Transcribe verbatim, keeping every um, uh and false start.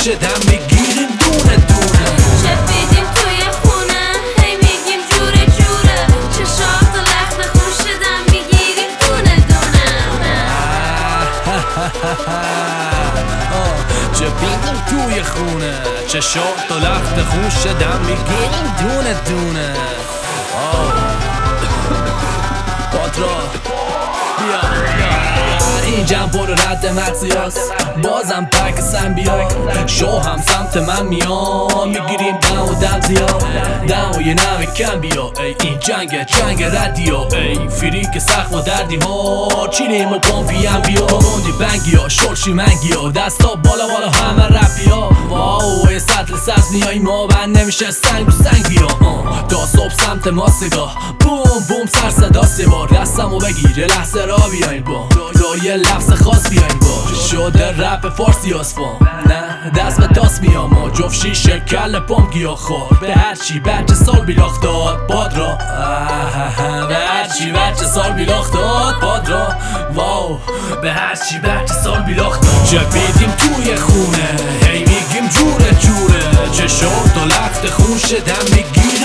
شدم میگیریم دونه دونه. چپیدیم توی خونه هی میگیم جوره جوره، چشات و لخت خون شدم میگیریم دونه دونه. چپیدیم توی خونه چشات و لخت خون شدم میگیریم دونه دونه. پاترا بیا اینجام پر رد مغزیاست، بازم پاکستان بیا شو هم سمت من میام میگیریم دم و دم زیاد دم و یه نم کم بیا. ای این جنگ جنگ ردیا، ای فریک سخت و در دیوار چینیم و پامپی هم بیا. موندی بنگی ها شلشی منگی ها دستا بالا بالا همه رپی ها. واو یه سطل سبز نیایی ما بند نمیشه سنگ و سنگ بیا. تا صبح سمت ما سگاه بوم بوم سر صدا سه بار دستمو بگیر یه لحظه را بیاین با تا یه لفظ خاص بیاین با شده رپ فارسی آسفان. نه دست به تاس میام ما جفت شیشه کل پام گیا خور به هرچی بچه سال بیلاخت داد باد را. به هرچی بچه سال بیلاخت داد باد را. واو به هرچی بچه سال بیلاخت داد. چپیدیم توی خونه هی میگیم جوره جوره، چشات و لخت خون شدم میگیریم